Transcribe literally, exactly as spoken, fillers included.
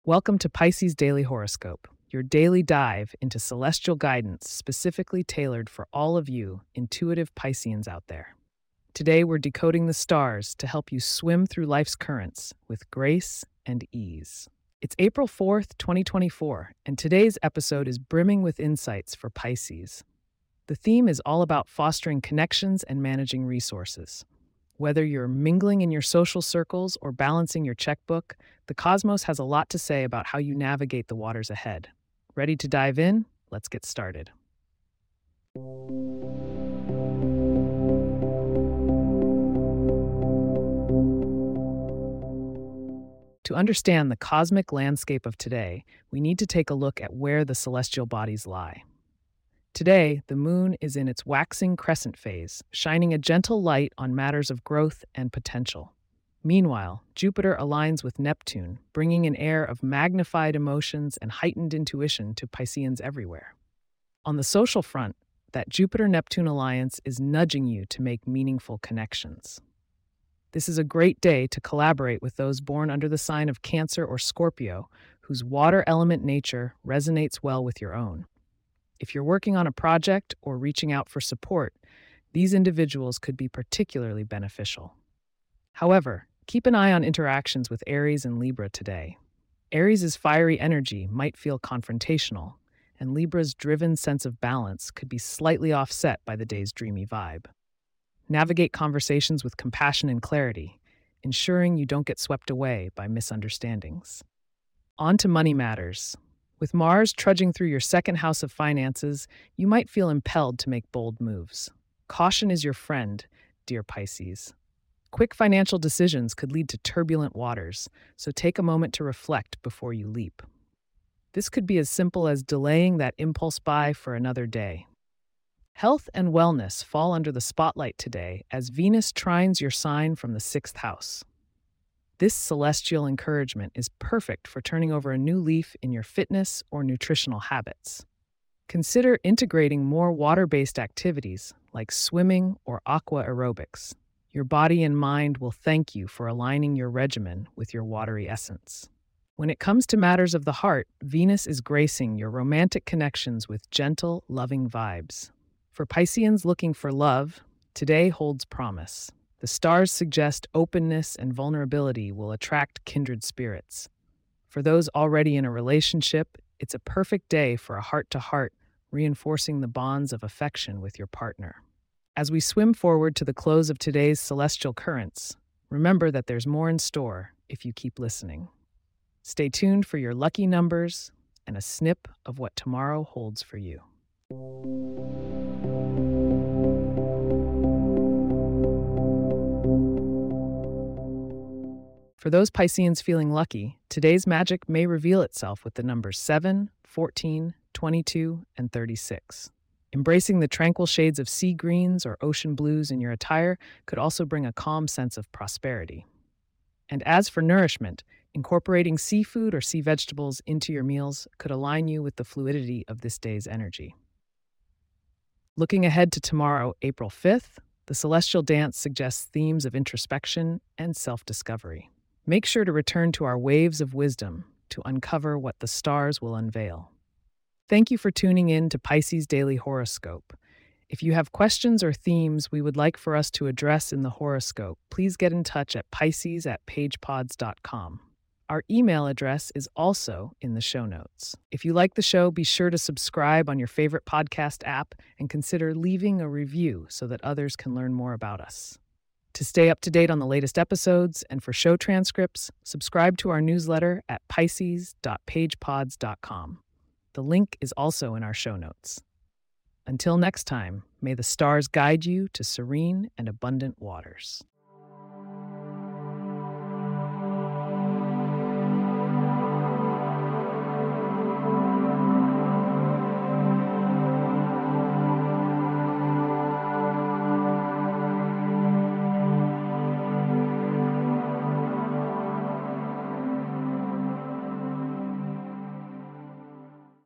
Welcome to Pisces Daily Horoscope, your daily dive into celestial guidance specifically tailored for all of you intuitive Pisceans out there. Today, we're decoding the stars to help you swim through life's currents with grace and ease. It's April fourth, twenty twenty-four, and today's episode is brimming with insights for Pisces. The theme is all about fostering connections and managing resources. Whether you're mingling in your social circles or balancing your checkbook, the cosmos has a lot to say about how you navigate the waters ahead. Ready to dive in? Let's get started. To understand the cosmic landscape of today, we need to take a look at where the celestial bodies lie. Today, the moon is in its waxing crescent phase, shining a gentle light on matters of growth and potential. Meanwhile, Jupiter aligns with Neptune, bringing an air of magnified emotions and heightened intuition to Pisceans everywhere. On the social front, that Jupiter-Neptune alliance is nudging you to make meaningful connections. This is a great day to collaborate with those born under the sign of Cancer or Scorpio, whose water element nature resonates well with your own. If you're working on a project or reaching out for support, these individuals could be particularly beneficial. However, keep an eye on interactions with Aries and Libra today. Aries' fiery energy might feel confrontational, and Libra's driven sense of balance could be slightly offset by the day's dreamy vibe. Navigate conversations with compassion and clarity, ensuring you don't get swept away by misunderstandings. On to money matters. With Mars trudging through your second house of finances, you might feel impelled to make bold moves. Caution is your friend, dear Pisces. Quick financial decisions could lead to turbulent waters, so take a moment to reflect before you leap. This could be as simple as delaying that impulse buy for another day. Health and wellness fall under the spotlight today as Venus trines your sign from the sixth house. This celestial encouragement is perfect for turning over a new leaf in your fitness or nutritional habits. Consider integrating more water-based activities like swimming or aqua aerobics. Your body and mind will thank you for aligning your regimen with your watery essence. When it comes to matters of the heart, Venus is gracing your romantic connections with gentle, loving vibes. For Pisceans looking for love, today holds promise. The stars suggest openness and vulnerability will attract kindred spirits. For those already in a relationship, it's a perfect day for a heart-to-heart, reinforcing the bonds of affection with your partner. As we swim forward to the close of today's celestial currents, remember that there's more in store if you keep listening. Stay tuned for your lucky numbers and a snip of what tomorrow holds for you. For those Pisceans feeling lucky, today's magic may reveal itself with the numbers seven, fourteen, twenty-two, and thirty-six. Embracing the tranquil shades of sea greens or ocean blues in your attire could also bring a calm sense of prosperity. And as for nourishment, incorporating seafood or sea vegetables into your meals could align you with the fluidity of this day's energy. Looking ahead to tomorrow, April fifth, the celestial dance suggests themes of introspection and self-discovery. Make sure to return to our waves of wisdom to uncover what the stars will unveil. Thank you for tuning in to Pisces Daily Horoscope. If you have questions or themes we would like for us to address in the horoscope, please get in touch at pisces at pagepods dot com. Our email address is also in the show notes. If you like the show, be sure to subscribe on your favorite podcast app and consider leaving a review so that others can learn more about us. To stay up to date on the latest episodes and for show transcripts, subscribe to our newsletter at pisces dot pagepods dot com. The link is also in our show notes. Until next time, may the stars guide you to serene and abundant waters.